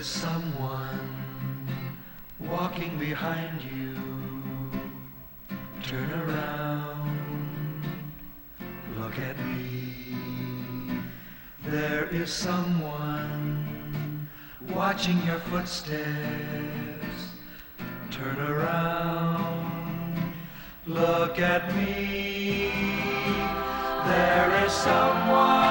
is someone walking behind you. Turn around, look at me. There is someone watching your footsteps. Turn around, look at me. There is someone